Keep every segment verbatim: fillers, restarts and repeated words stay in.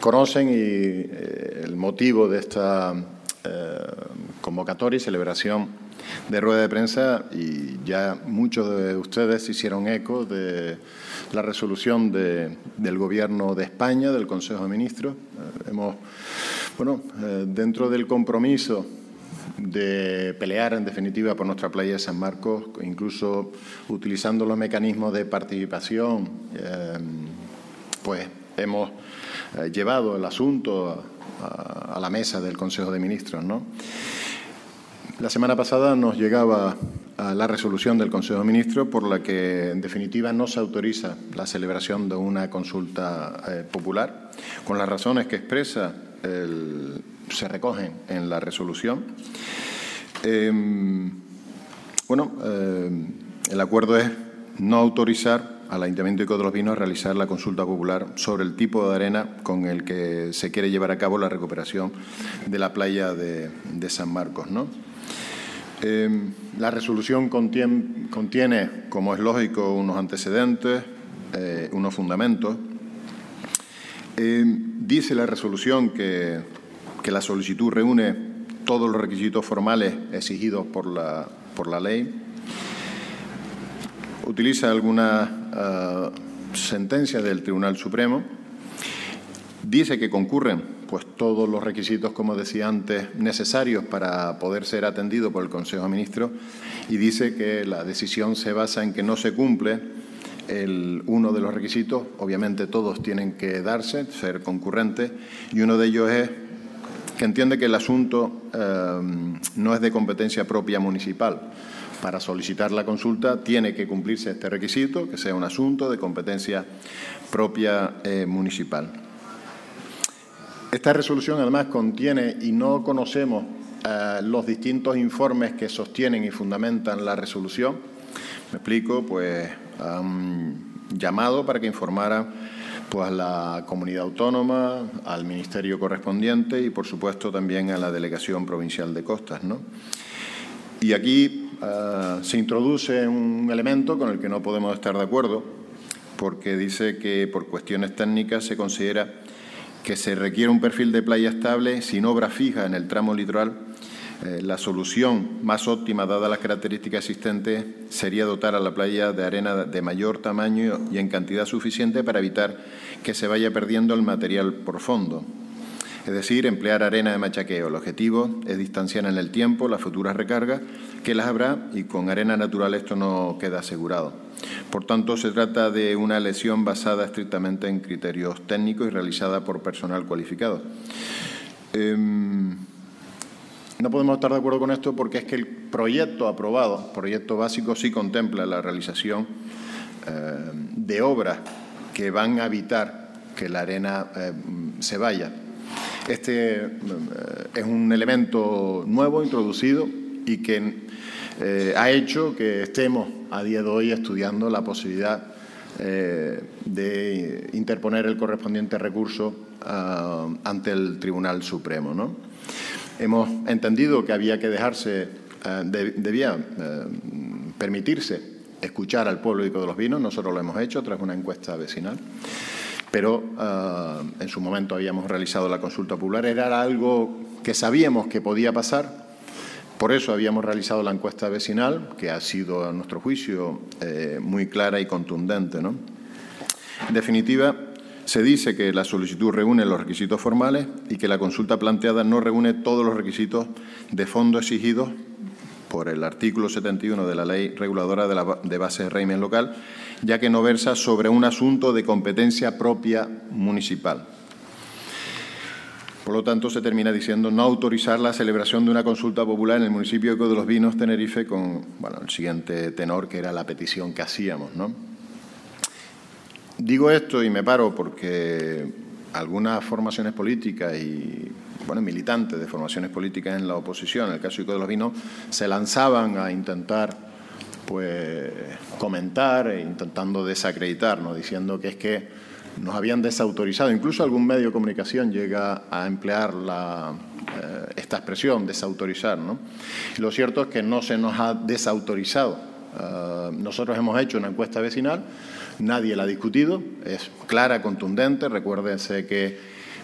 conocen y, eh, el motivo de esta eh, convocatoria y celebración de rueda de prensa, y ya muchos de ustedes hicieron eco de la resolución de, del Gobierno de España, del Consejo de Ministros. Eh, hemos, bueno, eh, dentro del compromiso de pelear, en definitiva, por nuestra playa de San Marcos, incluso utilizando los mecanismos de participación, eh, pues hemos eh, llevado el asunto a, a la mesa del Consejo de Ministros, ¿no? La semana pasada nos llegaba a la resolución del Consejo de Ministros por la que, en definitiva, no se autoriza la celebración de una consulta eh, popular, con las razones que expresa el, se recogen en la resolución. Eh, bueno, eh, el acuerdo es no autorizar al Ayuntamiento de Coto de los Vinos a realizar la consulta popular sobre el tipo de arena con el que se quiere llevar a cabo la recuperación de la playa de, de San Marcos, ¿no? Eh, la resolución contiene, contiene, como es lógico, unos antecedentes, eh, unos fundamentos. Eh, dice la resolución que, que la solicitud reúne todos los requisitos formales exigidos por la, por la ley. Utiliza algunas uh, sentencias del Tribunal Supremo. Dice que concurren pues todos los requisitos, como decía antes, necesarios para poder ser atendido por el Consejo de Ministros, y dice que la decisión se basa en que no se cumple el, uno de los requisitos. Obviamente todos tienen que darse, ser concurrentes, y uno de ellos es que entiende que el asunto eh, no es de competencia propia municipal. Para solicitar la consulta tiene que cumplirse este requisito, que sea un asunto de competencia propia eh, municipal. Esta resolución, además, contiene, y no conocemos eh, los distintos informes que sostienen y fundamentan la resolución. Me explico, pues han llamado para que informara pues, a la comunidad autónoma, al ministerio correspondiente y, por supuesto, también a la Delegación Provincial de Costas, ¿no? Y aquí uh, se introduce un elemento con el que no podemos estar de acuerdo, porque dice que por cuestiones técnicas se considera que se requiere un perfil de playa estable sin obra fija en el tramo litoral. Eh, la solución más óptima, dadas las características existentes, sería dotar a la playa de arena de mayor tamaño y en cantidad suficiente para evitar que se vaya perdiendo el material por fondo. Es decir, emplear arena de machaqueo. El objetivo es distanciar en el tiempo las futuras recargas, que las habrá, y con arena natural esto no queda asegurado. Por tanto, se trata de una elección basada estrictamente en criterios técnicos y realizada por personal cualificado. Eh, no podemos estar de acuerdo con esto porque es que el proyecto aprobado, proyecto básico, sí contempla la realización eh, de obras que van a evitar que la arena eh, se vaya. Este eh, es un elemento nuevo introducido y que eh, ha hecho que estemos a día de hoy estudiando la posibilidad eh, de interponer el correspondiente recurso uh, ante el Tribunal Supremo, ¿no? Hemos entendido que había que dejarse, uh, de, debía uh, permitirse escuchar al pueblo de Coto de los Vinos. Nosotros lo hemos hecho tras una encuesta vecinal. Pero uh, en su momento habíamos realizado la consulta popular. Era algo que sabíamos que podía pasar, por eso habíamos realizado la encuesta vecinal, que ha sido, a nuestro juicio, eh, muy clara y contundente, ¿no? En definitiva, se dice que la solicitud reúne los requisitos formales y que la consulta planteada no reúne todos los requisitos de fondo exigidos por el artículo setenta y uno de la Ley Reguladora de, la, de Base de Régimen Local, ya que no versa sobre un asunto de competencia propia municipal. Por lo tanto, se termina diciendo no autorizar la celebración de una consulta popular en el municipio de Coto de los Vinos, Tenerife, con bueno, el siguiente tenor, que era la petición que hacíamos, ¿no? Digo esto y me paro porque algunas formaciones políticas y bueno, militantes de formaciones políticas en la oposición, en el caso de Coto de los Vinos, se lanzaban a intentar pues comentar e intentando desacreditar, ¿no? Diciendo que es que nos habían desautorizado. Incluso algún medio de comunicación llega a emplear la, eh, esta expresión, desautorizar, ¿no? Y lo cierto es que no se nos ha desautorizado. Uh, nosotros hemos hecho una encuesta vecinal, nadie la ha discutido, es clara, contundente. Recuérdense que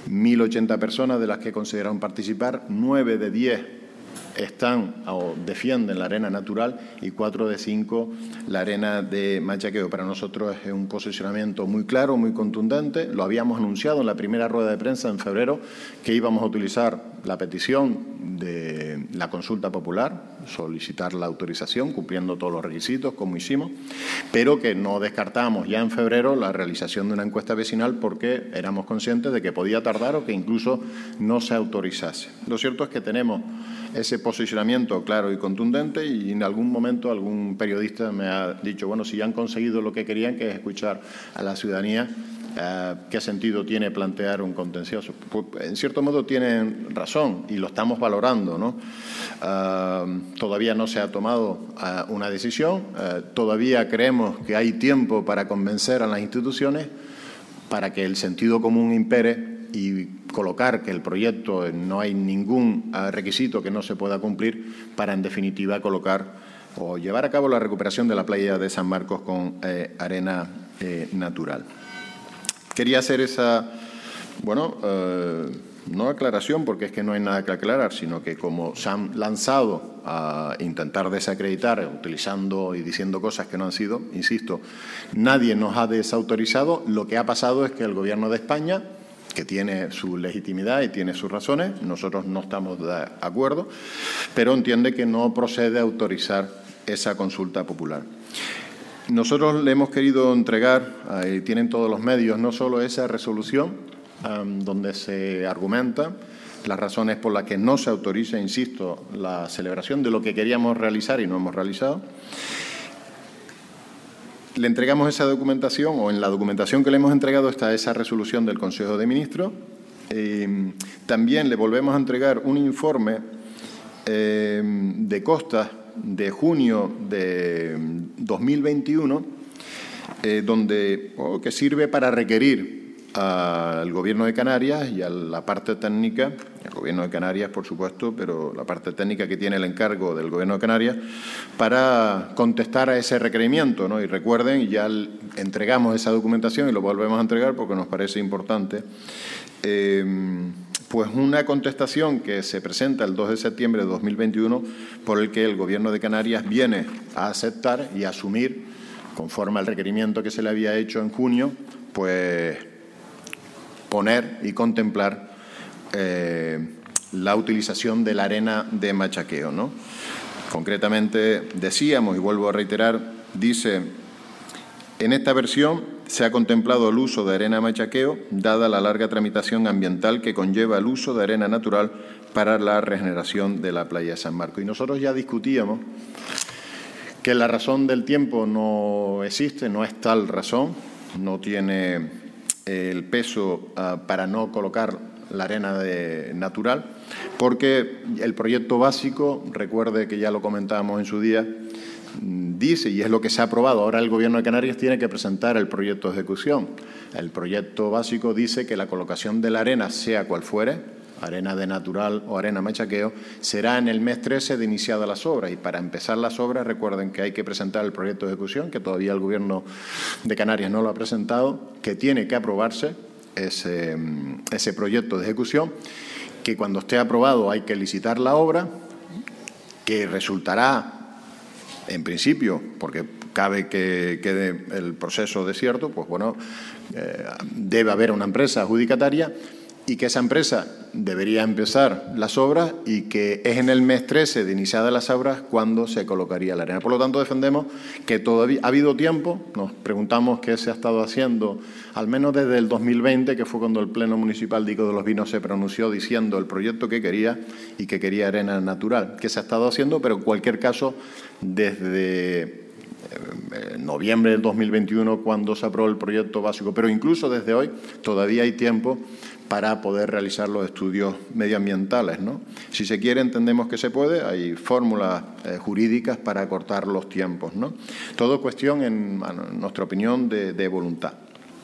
mil ochenta personas de las que consideraron participar, nueve de diez están o defienden la arena natural y cuatro de cinco la arena de machaqueo. Para nosotros es un posicionamiento muy claro, muy contundente. Lo habíamos anunciado en la primera rueda de prensa en febrero, que íbamos a utilizar la petición de la consulta popular, solicitar la autorización cumpliendo todos los requisitos, como hicimos, pero que no descartábamos ya en febrero la realización de una encuesta vecinal porque éramos conscientes de que podía tardar o que incluso no se autorizase. Lo cierto es que tenemos ese posicionamiento claro y contundente, y en algún momento algún periodista me ha dicho, bueno, si ya han conseguido lo que querían, que es escuchar a la ciudadanía, eh, ¿qué sentido tiene plantear un contencioso? Pues, en cierto modo tienen razón y lo estamos valorando, ¿no? Uh, todavía no se ha tomado uh, una decisión, uh, todavía creemos que hay tiempo para convencer a las instituciones para que el sentido común impere y colocar que el proyecto no hay ningún requisito que no se pueda cumplir para, en definitiva, colocar o llevar a cabo la recuperación de la playa de San Marcos con eh, arena eh, natural. Quería hacer esa, bueno, eh, no aclaración, porque es que no hay nada que aclarar, sino que como se han lanzado a intentar desacreditar, utilizando y diciendo cosas que no han sido, insisto, nadie nos ha desautorizado. Lo que ha pasado es que el Gobierno de España, que tiene su legitimidad y tiene sus razones, nosotros no estamos de acuerdo, pero entiende que no procede a autorizar esa consulta popular. Nosotros le hemos querido entregar, ahí tienen todos los medios, no solo esa resolución, um, donde se argumenta las razones por las que no se autoriza, insisto, la celebración de lo que queríamos realizar y no hemos realizado. Le entregamos esa documentación, o en la documentación que le hemos entregado está esa resolución del Consejo de Ministros. Eh, también le volvemos a entregar un informe eh, de costas de junio de dos mil veintiuno, eh, donde, oh, que sirve para requerir al Gobierno de Canarias y a la parte técnica, al Gobierno de Canarias, por supuesto, pero la parte técnica que tiene el encargo del Gobierno de Canarias, para contestar a ese requerimiento, ¿no? Y recuerden, ya entregamos esa documentación y lo volvemos a entregar porque nos parece importante, eh, pues una contestación que se presenta el dos de septiembre de dos mil veintiuno, por el que el Gobierno de Canarias viene a aceptar y a asumir, conforme al requerimiento que se le había hecho en junio, pues poner y contemplar eh, la utilización de la arena de machaqueo, ¿no? Concretamente decíamos, y vuelvo a reiterar, dice, en esta versión se ha contemplado el uso de arena de machaqueo, dada la larga tramitación ambiental que conlleva el uso de arena natural para la regeneración de la playa de San Marcos. Y nosotros ya discutíamos que la razón del tiempo no existe, no es tal razón, no tiene el peso uh, para no colocar la arena de natural, porque el proyecto básico, recuerde que ya lo comentábamos en su día, dice, y es lo que se ha aprobado, ahora el Gobierno de Canarias tiene que presentar el proyecto de ejecución. El proyecto básico dice que la colocación de la arena, sea cual fuere, arena de natural o arena machaqueo, será en el mes trece de iniciadas las obras. Y para empezar las obras, recuerden que hay que presentar el proyecto de ejecución, que todavía el Gobierno de Canarias no lo ha presentado, que tiene que aprobarse ese, ese proyecto de ejecución, que cuando esté aprobado hay que licitar la obra, que resultará, en principio, porque cabe que quede el proceso desierto, pues bueno, eh, debe haber una empresa adjudicataria, y que esa empresa debería empezar las obras y que es en el mes trece de iniciadas las obras cuando se colocaría la arena. Por lo tanto, defendemos que todavía ha habido tiempo. Nos preguntamos qué se ha estado haciendo, al menos desde el dos mil veinte, que fue cuando el Pleno Municipal de Ico de los Vinos se pronunció diciendo el proyecto que quería y que quería arena natural. ¿Qué se ha estado haciendo? Pero en cualquier caso, desde noviembre del dos mil veintiuno, cuando se aprobó el proyecto básico, pero incluso desde hoy todavía hay tiempo para poder realizar los estudios medioambientales, ¿no? Si se quiere, entendemos que se puede, hay fórmulas eh, jurídicas para acortar los tiempos, ¿no? Todo cuestión, en, en nuestra opinión, de, de voluntad.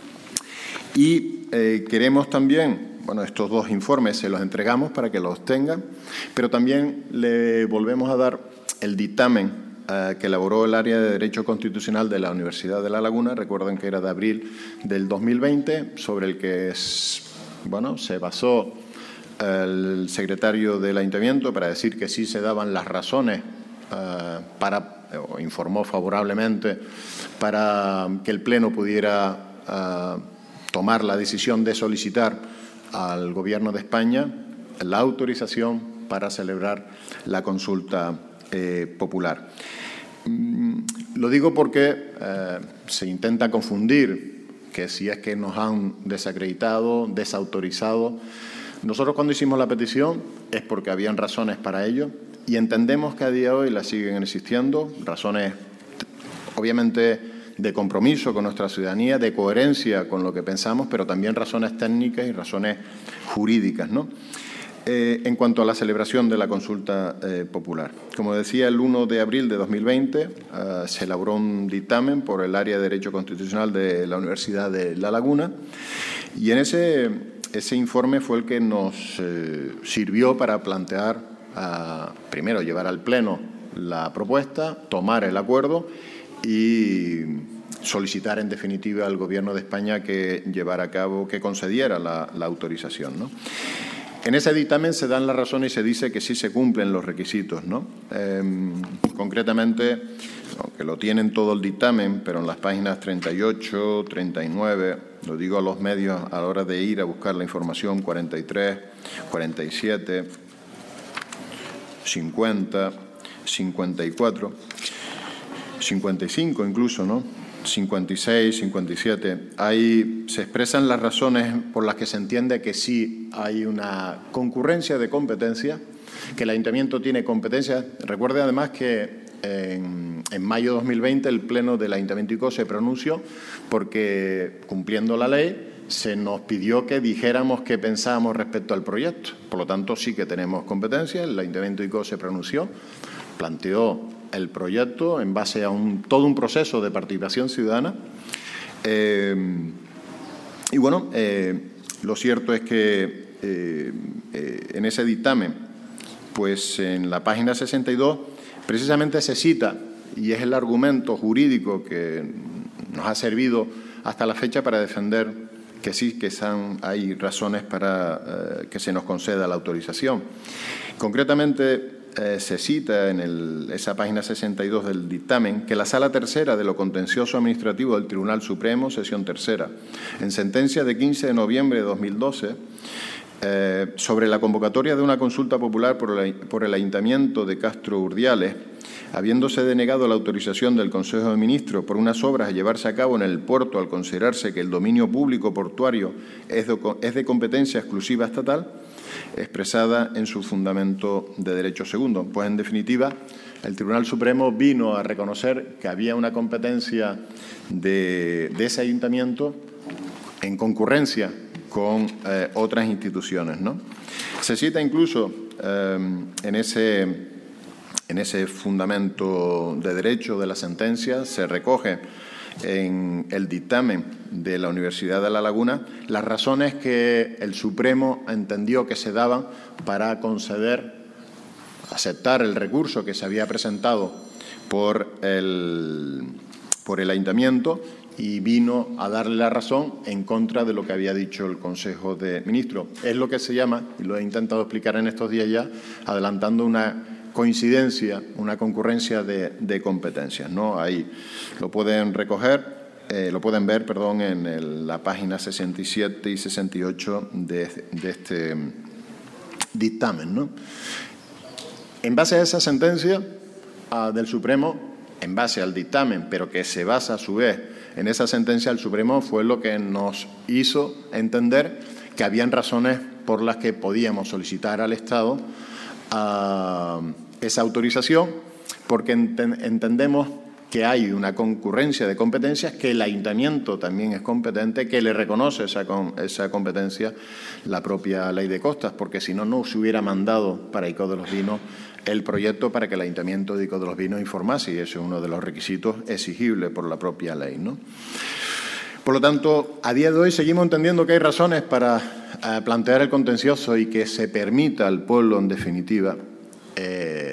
Y eh, queremos también, bueno, estos dos informes se los entregamos para que los tengan, pero también le volvemos a dar el dictamen que elaboró el área de Derecho Constitucional de la Universidad de La Laguna, recuerden que era de abril del dos mil veinte, sobre el que es, bueno, se basó el secretario del Ayuntamiento para decir que sí se daban las razones eh, para, o informó favorablemente para que el Pleno pudiera eh, tomar la decisión de solicitar al Gobierno de España la autorización para celebrar la consulta eh, popular. Mm, lo digo porque eh, se intenta confundir que si es que nos han desacreditado, desautorizado. Nosotros cuando hicimos la petición es porque habían razones para ello y entendemos que a día de hoy las siguen existiendo, razones obviamente de compromiso con nuestra ciudadanía, de coherencia con lo que pensamos, pero también razones técnicas y razones jurídicas, ¿no? Eh, en cuanto a la celebración de la consulta eh, popular. Como decía, el uno de abril de dos mil veinte eh, se elaboró un dictamen por el área de Derecho Constitucional de la Universidad de La Laguna y en ese, ese informe fue el que nos eh, sirvió para plantear, eh, primero, llevar al Pleno la propuesta, tomar el acuerdo y solicitar, en definitiva, al Gobierno de España que llevara a cabo, que concediera la, la autorización, ¿no? En ese dictamen se dan las razones y se dice que sí se cumplen los requisitos, ¿no? Eh, concretamente, aunque lo tienen todo el dictamen, pero en las páginas treinta y ocho, treinta y nueve, lo digo a los medios a la hora de ir a buscar la información, cuarenta y tres, cuarenta y siete, cincuenta, cincuenta y cuatro, cincuenta y cinco incluso, ¿no? cincuenta y seis, cincuenta y siete, ahí se expresan las razones por las que se entiende que sí hay una concurrencia de competencia, que el Ayuntamiento tiene competencia. Recuerde además que en, en mayo de dos mil veinte el Pleno del Ayuntamiento de Icó se pronunció porque, cumpliendo la ley, se nos pidió que dijéramos qué pensábamos respecto al proyecto. Por lo tanto, sí que tenemos competencia. El Ayuntamiento de Icó se pronunció, planteó el proyecto en base a un, todo un proceso de participación ciudadana. Eh, y bueno, eh, lo cierto es que eh, eh, en ese dictamen, pues en la página sesenta y dos, precisamente se cita, y es el argumento jurídico que nos ha servido hasta la fecha para defender que sí, que son, hay razones para eh, que se nos conceda la autorización. Concretamente, Eh, se cita en el, esa página sesenta y dos del dictamen que la Sala Tercera de lo Contencioso Administrativo del Tribunal Supremo, sesión tercera, en sentencia de quince de noviembre de dos mil doce, eh, sobre la convocatoria de una consulta popular por el, por el Ayuntamiento de Castro Urdiales, habiéndose denegado la autorización del Consejo de Ministros por unas obras a llevarse a cabo en el puerto al considerarse que el dominio público portuario es de, es de competencia exclusiva estatal, expresada en su fundamento de derecho segundo. Pues, en definitiva, el Tribunal Supremo vino a reconocer que había una competencia de, de ese ayuntamiento en concurrencia con eh, otras instituciones, ¿no? Se cita incluso eh, en ese, en ese fundamento de derecho de la sentencia, se recoge en el dictamen de la Universidad de La Laguna las razones que el Supremo entendió que se daban para conceder, aceptar el recurso que se había presentado por el, por el Ayuntamiento y vino a darle la razón en contra de lo que había dicho el Consejo de Ministros. Es lo que se llama, y lo he intentado explicar en estos días ya, adelantando una coincidencia, una concurrencia de, de competencias, ¿no? Ahí lo pueden recoger, eh, lo pueden ver, perdón, en el, la página sesenta y siete y sesenta y ocho de, de este dictamen, ¿no? En base a esa sentencia uh, del Supremo, en base al dictamen, pero que se basa a su vez en esa sentencia del Supremo, fue lo que nos hizo entender que habían razones por las que podíamos solicitar al Estado uh, esa autorización, porque ent entendemos que hay una concurrencia de competencias, que el Ayuntamiento también es competente, que le reconoce esa, con, esa competencia la propia Ley de Costas, porque si no, no se hubiera mandado para Icó de los Vinos el proyecto para que el Ayuntamiento de Icó de los Vinos informase, y eso es uno de los requisitos exigibles por la propia ley, ¿no? Por lo tanto, a día de hoy seguimos entendiendo que hay razones para eh, plantear el contencioso y que se permita al pueblo, en definitiva, eh,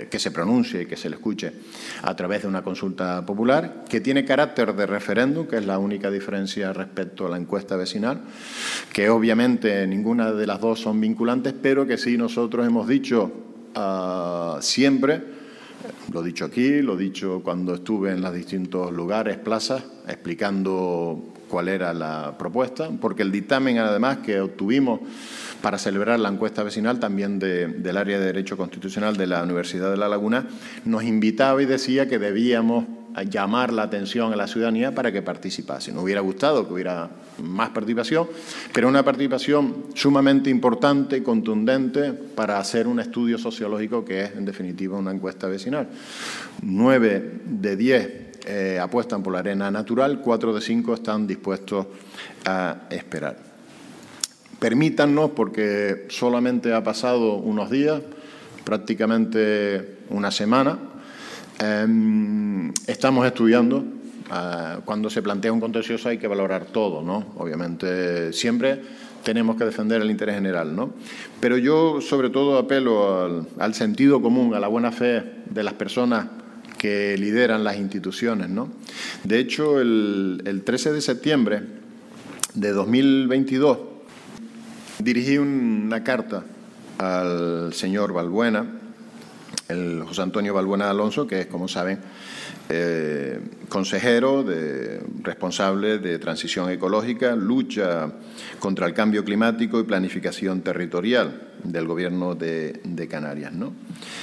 eh, que se pronuncie y que se le escuche a través de una consulta popular, que tiene carácter de referéndum, que es la única diferencia respecto a la encuesta vecinal, que obviamente ninguna de las dos son vinculantes, pero que sí nosotros hemos dicho uh, siempre, lo he dicho aquí, lo he dicho cuando estuve en los distintos lugares, plazas, explicando cuál era la propuesta, porque el dictamen, además, que obtuvimos para celebrar la encuesta vecinal también de, del área de Derecho Constitucional de la Universidad de La Laguna, nos invitaba y decía que debíamos llamar la atención a la ciudadanía para que participase. Nos hubiera gustado que hubiera más participación, pero una participación sumamente importante y contundente para hacer un estudio sociológico que es, en definitiva, una encuesta vecinal. Nueve de diez Eh, apuestan por la arena natural, cuatro de cinco están dispuestos a esperar. Permítannos, porque solamente ha pasado unos días, prácticamente una semana, eh, estamos estudiando. Eh, cuando se plantea un contencioso hay que valorar todo, ¿no? Obviamente, siempre tenemos que defender el interés general, ¿no? Pero yo, sobre todo, apelo al, al sentido común, a la buena fe de las personas que lideran las instituciones, ¿no? De hecho, el, el trece de septiembre de dos mil veintidós dirigí una carta al señor Balbuena, el José Antonio Balbuena Alonso, que es, como saben, eh, consejero de, responsable de transición ecológica, lucha contra el cambio climático y planificación territorial del Gobierno de, de Canarias, ¿no?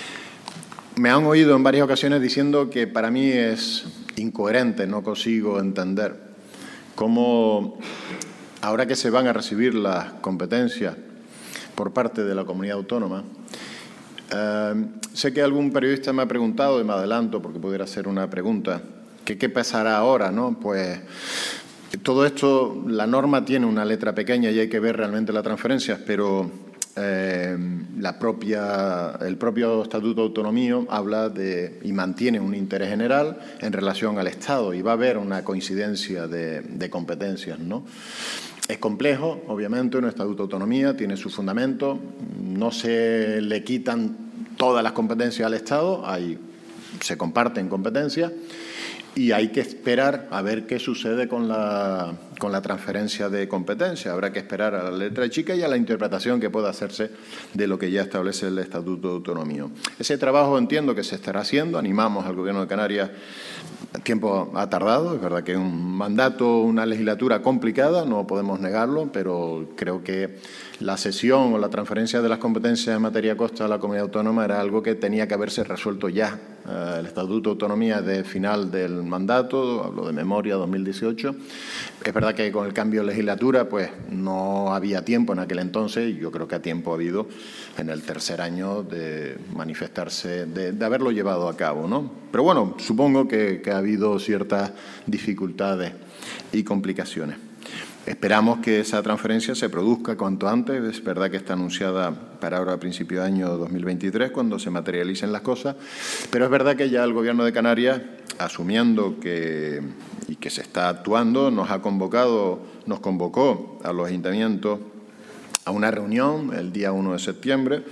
Me han oído en varias ocasiones diciendo que para mí es incoherente, no consigo entender cómo, ahora que se van a recibir las competencias por parte de la comunidad autónoma, eh, sé que algún periodista me ha preguntado, y me adelanto porque pudiera ser una pregunta, que qué pasará ahora, ¿no? Pues todo esto, la norma tiene una letra pequeña y hay que ver realmente las transferencias, pero Eh, la propia, el propio Estatuto de Autonomía habla de y mantiene un interés general en relación al Estado y va a haber una coincidencia de, de competencias, ¿no? Es complejo, obviamente, un Estatuto de Autonomía tiene su fundamento, no se le quitan todas las competencias al Estado, hay, se comparten competencias y hay que esperar a ver qué sucede con la, con la transferencia de competencia. Habrá que esperar a la letra chica y a la interpretación que pueda hacerse de lo que ya establece el Estatuto de Autonomía. Ese trabajo entiendo que se estará haciendo. Animamos al Gobierno de Canarias. El tiempo ha tardado, es verdad que es un mandato, una legislatura complicada, no podemos negarlo, pero creo que la cesión o la transferencia de las competencias en materia de costa a la comunidad autónoma era algo que tenía que haberse resuelto ya. El Estatuto de Autonomía es de final del mandato, hablo de memoria dos mil dieciocho. Es verdad que con el cambio de legislatura pues no había tiempo en aquel entonces, y yo creo que a tiempo ha habido en el tercer año de manifestarse, de, de haberlo llevado a cabo, ¿no? Pero bueno, supongo que, que ha habido ciertas dificultades y complicaciones. Esperamos que esa transferencia se produzca cuanto antes. Es verdad que está anunciada para ahora a principio de año dos mil veintitrés, cuando se materialicen las cosas, pero es verdad que ya el Gobierno de Canarias, asumiendo que, y que se está actuando, nos ha convocado, nos convocó a los ayuntamientos a una reunión el día uno de septiembre,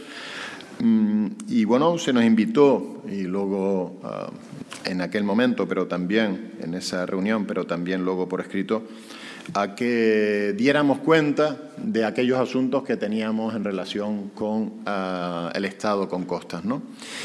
y bueno, se nos invitó, y luego uh, en aquel momento, pero también en esa reunión, pero también luego por escrito, a que diéramos cuenta de aquellos asuntos que teníamos en relación con uh, el Estado con costas, ¿no?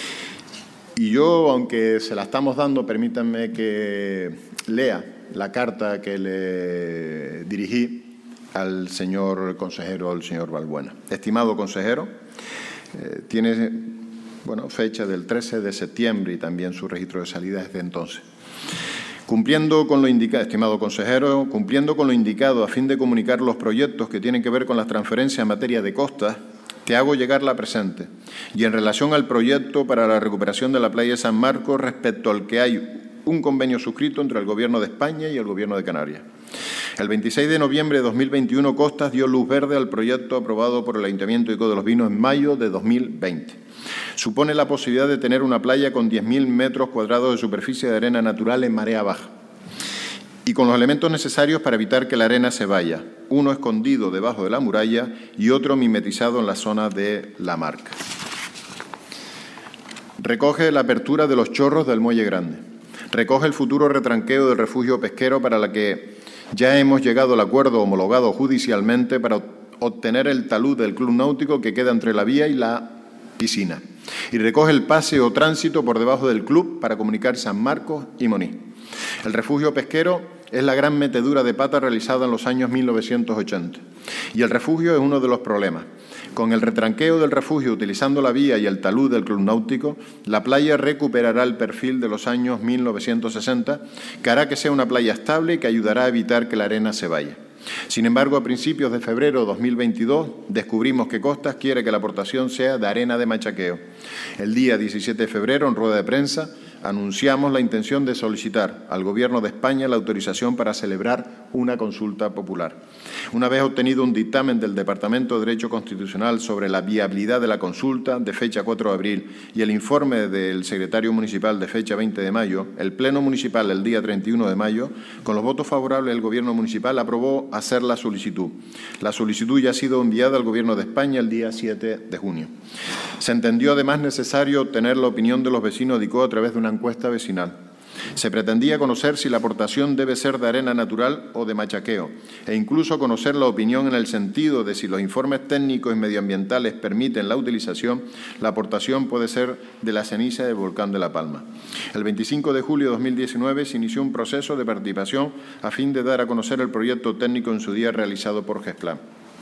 Y yo, aunque se la estamos dando, permítanme que lea la carta que le dirigí al señor consejero, al señor Balbuena. Estimado consejero, eh, tiene bueno, fecha del trece de septiembre y también su registro de salida desde entonces. Cumpliendo con lo indicado, estimado consejero, cumpliendo con lo indicado a fin de comunicar los proyectos que tienen que ver con las transferencias en materia de costas, te hago llegar la presente. Y en relación al proyecto para la recuperación de la playa de San Marcos, respecto al que hay un convenio suscrito entre el Gobierno de España y el Gobierno de Canarias. El veintiséis de noviembre de dos mil veintiuno, Costas dio luz verde al proyecto aprobado por el Ayuntamiento de Codo de los Vinos en mayo de dos mil veinte. Supone la posibilidad de tener una playa con diez mil metros cuadrados de superficie de arena natural en marea baja y con los elementos necesarios para evitar que la arena se vaya, uno escondido debajo de la muralla y otro mimetizado en la zona de la marca. recoge la apertura de los chorros del Muelle Grande, recoge el futuro retranqueo del refugio pesquero para la que ya hemos llegado al acuerdo homologado judicialmente para obtener el talud del club náutico que queda entre la vía y la piscina, y recoge el pase o tránsito por debajo del club para comunicar San Marcos y Monís. El refugio pesquero es la gran metedura de pata realizada en los años mil novecientos ochenta, y el refugio es uno de los problemas. Con el retranqueo del refugio utilizando la vía y el talud del club náutico, la playa recuperará el perfil de los años mil novecientos sesenta, que hará que sea una playa estable y que ayudará a evitar que la arena se vaya. Sin embargo, a principios de febrero de dos mil veintidós, descubrimos que Costas quiere que la aportación sea de arena de machaqueo. El día diecisiete de febrero, en rueda de prensa, anunciamos la intención de solicitar al Gobierno de España la autorización para celebrar una consulta popular. Una vez obtenido un dictamen del Departamento de Derecho Constitucional sobre la viabilidad de la consulta, de fecha cuatro de abril, y el informe del secretario municipal de fecha veinte de mayo, el Pleno Municipal el día treinta y uno de mayo, con los votos favorables del Gobierno municipal, aprobó hacer la solicitud. La solicitud ya ha sido enviada al Gobierno de España el día siete de junio. Se entendió además necesario obtener la opinión de los vecinos de ICO a través de una encuesta vecinal. Se pretendía conocer si la aportación debe ser de arena natural o de machaqueo, e incluso conocer la opinión en el sentido de si los informes técnicos y medioambientales permiten la utilización, la aportación puede ser de la ceniza del volcán de La Palma. El veinticinco de julio de dos mil diecinueve se inició un proceso de participación a fin de dar a conocer el proyecto técnico en su día realizado por GESPLAN.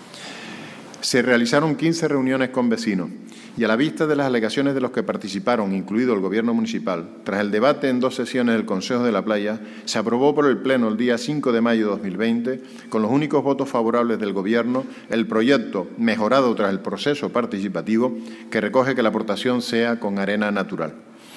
Se realizaron quince reuniones con vecinos y a la vista de las alegaciones de los que participaron, incluido el Gobierno municipal, tras el debate en dos sesiones del Consejo de la Playa, se aprobó por el Pleno el día cinco de mayo de dos mil veinte, con los únicos votos favorables del Gobierno, el proyecto mejorado tras el proceso participativo que recoge que la aportación sea con arena natural.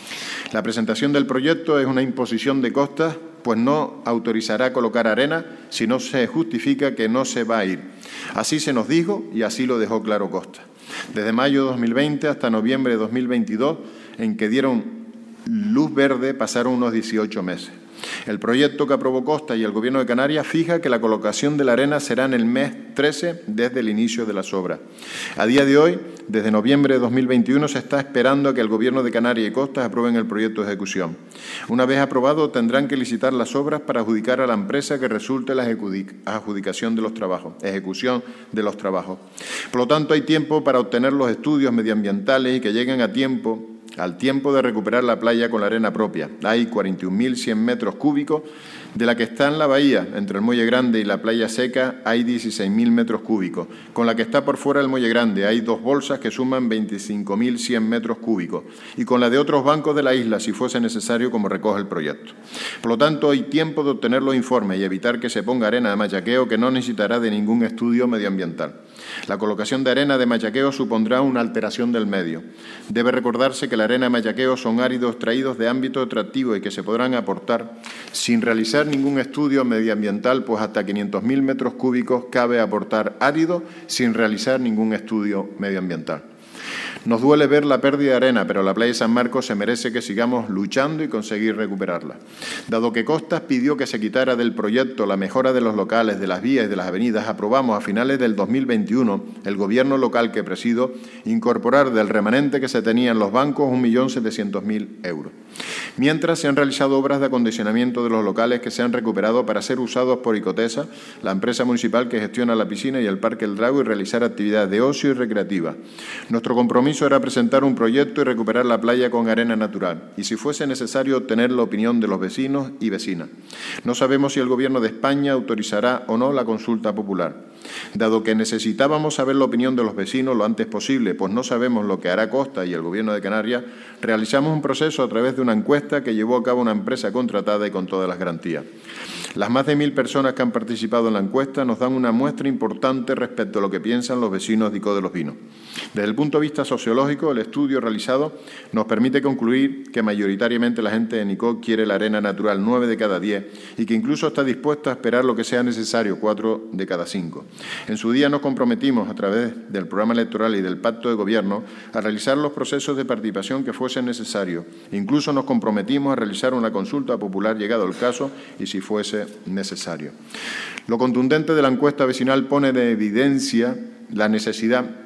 La presentación del proyecto es una imposición de costas, pues no autorizará colocar arena si no se justifica que no se va a ir. Así se nos dijo y así lo dejó claro Costa. Desde mayo de dos mil veinte hasta noviembre de dos mil veintidós, en que dieron luz verde, pasaron unos dieciocho meses. El proyecto que aprobó Costa y el Gobierno de Canarias fija que la colocación de la arena será en el mes trece desde el inicio de las obras. A día de hoy, desde noviembre de dos mil veintiuno, se está esperando a que el Gobierno de Canarias y Costas aprueben el proyecto de ejecución. Una vez aprobado, tendrán que licitar las obras para adjudicar a la empresa que resulte la adjudicación de los trabajos, ejecución de los trabajos. Por lo tanto, hay tiempo para obtener los estudios medioambientales y que lleguen a tiempo al tiempo de recuperar la playa con la arena propia. Hay cuarenta y un mil cien metros cúbicos, de la que está en la bahía, entre el Muelle Grande y la playa seca, hay dieciséis mil metros cúbicos. Con la que está por fuera del Muelle Grande hay dos bolsas que suman veinticinco mil cien metros cúbicos. Y con la de otros bancos de la isla, si fuese necesario, como recoge el proyecto. Por lo tanto, hay tiempo de obtener los informes y evitar que se ponga arena de machaqueo que no necesitará de ningún estudio medioambiental. La colocación de arena de machaqueo supondrá una alteración del medio. Debe recordarse que la arena de machaqueo son áridos extraídos de ámbito atractivo y que se podrán aportar sin realizar ningún estudio medioambiental, pues hasta quinientos mil metros cúbicos cabe aportar árido sin realizar ningún estudio medioambiental. Nos duele ver la pérdida de arena, pero la playa de San Marcos se merece que sigamos luchando y conseguir recuperarla. Dado que Costas pidió que se quitara del proyecto la mejora de los locales, de las vías y de las avenidas, aprobamos a finales del dos mil veintiuno, el Gobierno local que presido, incorporar del remanente que se tenía en los bancos un millón setecientos mil euros. Mientras se han realizado obras de acondicionamiento de los locales que se han recuperado para ser usados por Icotesa, la empresa municipal que gestiona la piscina y el Parque El Drago, y realizar actividades de ocio y recreativa. Nuestro compromiso era presentar un proyecto y recuperar la playa con arena natural, y si fuese necesario obtener la opinión de los vecinos y vecinas. No sabemos si el Gobierno de España autorizará o no la consulta popular. Dado que necesitábamos saber la opinión de los vecinos lo antes posible, pues no sabemos lo que hará Costa y el Gobierno de Canarias, realizamos un proceso a través de una encuesta que llevó a cabo una empresa contratada y con todas las garantías. Las más de mil personas que han participado en la encuesta nos dan una muestra importante respecto a lo que piensan los vecinos de Icó de los Vinos. Desde el punto de vista sociológico, el estudio realizado nos permite concluir que mayoritariamente la gente de Icó quiere la arena natural nueve de cada diez y que incluso está dispuesta a esperar lo que sea necesario cuatro de cada cinco. En su día nos comprometimos, a través del programa electoral y del pacto de gobierno, a realizar los procesos de participación que fuesen necesarios. Incluso nos comprometimos a realizar una consulta popular llegado el caso y si fuese necesario. Lo contundente de la encuesta vecinal pone de evidencia la necesidad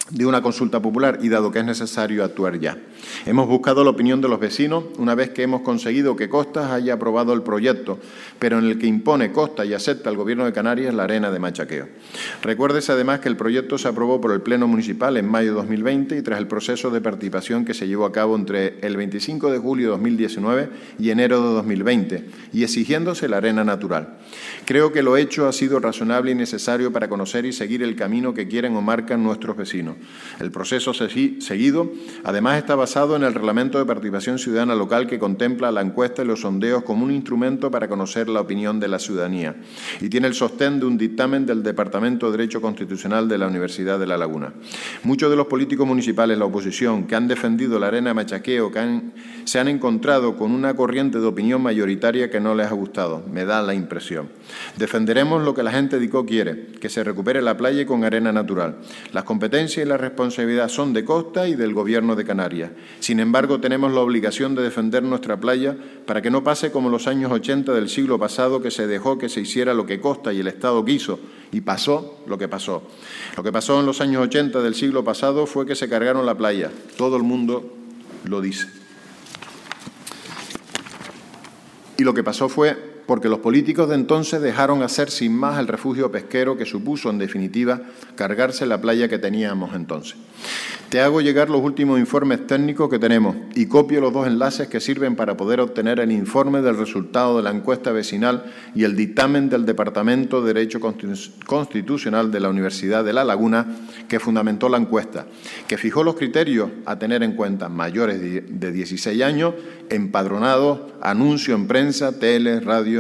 de una consulta popular y dado que es necesario actuar ya. Hemos buscado la opinión de los vecinos una vez que hemos conseguido que Costas haya aprobado el proyecto, pero en el que impone Costas y acepta el Gobierno de Canarias la arena de machaqueo. Recuérdese además que el proyecto se aprobó por el Pleno Municipal en mayo de dos mil veinte y tras el proceso de participación que se llevó a cabo entre el veinticinco de julio de dos mil diecinueve y enero de dos mil veinte, y exigiéndose la arena natural. Creo que lo hecho ha sido razonable y necesario para conocer y seguir el camino que quieren o marcan nuestros vecinos. El proceso seguido, además, está basado en el Reglamento de Participación Ciudadana Local que contempla la encuesta y los sondeos como un instrumento para conocer la opinión de la ciudadanía y tiene el sostén de un dictamen del Departamento de Derecho Constitucional de la Universidad de La Laguna. Muchos de los políticos municipales, la oposición, que han defendido la arena de machaqueo, que han, se han encontrado con una corriente de opinión mayoritaria que no les ha gustado, me da la impresión. Defenderemos lo que la gente de Icó quiere, que se recupere la playa con arena natural. Las competencias y la responsabilidad son de Costa y del Gobierno de Canarias. Sin embargo, tenemos la obligación de defender nuestra playa para que no pase como los años ochenta del siglo pasado, que se dejó que se hiciera lo que Costa y el Estado quiso, y pasó lo que pasó. Lo que pasó en los años ochenta del siglo pasado fue que se cargaron la playa. Todo el mundo lo dice. Y lo que pasó fue porque los políticos de entonces dejaron hacer sin más el refugio pesquero que supuso, en definitiva, cargarse la playa que teníamos entonces. Te hago llegar los últimos informes técnicos que tenemos y copio los dos enlaces que sirven para poder obtener el informe del resultado de la encuesta vecinal y el dictamen del Departamento de Derecho Constitucional de la Universidad de La Laguna que fundamentó la encuesta, que fijó los criterios a tener en cuenta: mayores de dieciséis años, empadronados, anuncio en prensa, tele, radio.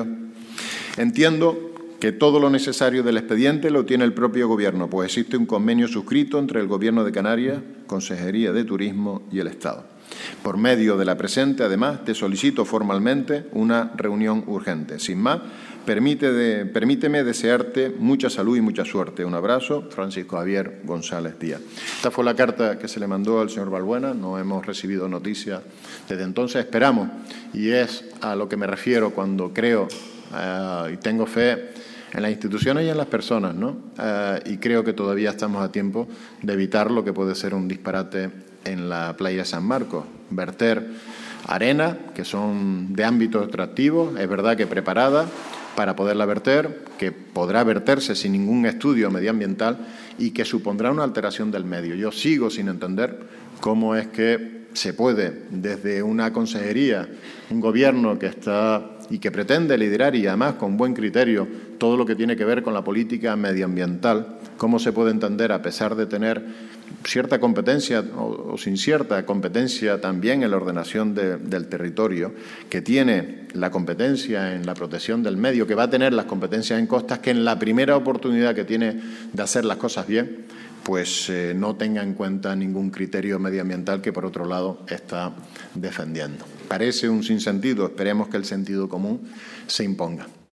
Entiendo que todo lo necesario del expediente lo tiene el propio Gobierno, pues existe un convenio suscrito entre el Gobierno de Canarias, Consejería de Turismo y el Estado. Por medio de la presente, además, te solicito formalmente una reunión urgente. Sin más, permite de, permíteme desearte mucha salud y mucha suerte. Un abrazo, Francisco Javier González Díaz. Esta fue la carta que se le mandó al señor Balbuena. No hemos recibido noticias desde entonces. Esperamos, y es a lo que me refiero cuando creo uh, y tengo fe en las instituciones y en las personas, ¿no? Uh, y creo que todavía estamos a tiempo de evitar lo que puede ser un disparate en la playa de San Marcos. Verter arena, que son de ámbito extractivo, es verdad que preparada para poderla verter, que podrá verterse sin ningún estudio medioambiental y que supondrá una alteración del medio. Yo sigo sin entender cómo es que se puede, desde una consejería, un gobierno que está y que pretende liderar, y además con buen criterio, todo lo que tiene que ver con la política medioambiental, cómo se puede entender, a pesar de tener cierta competencia o, o sin cierta competencia también en la ordenación de, del territorio, que tiene la competencia en la protección del medio, que va a tener las competencias en costas, que en la primera oportunidad que tiene de hacer las cosas bien, pues eh, no tenga en cuenta ningún criterio medioambiental que, por otro lado, está defendiendo. Parece un sinsentido, esperemos que el sentido común se imponga.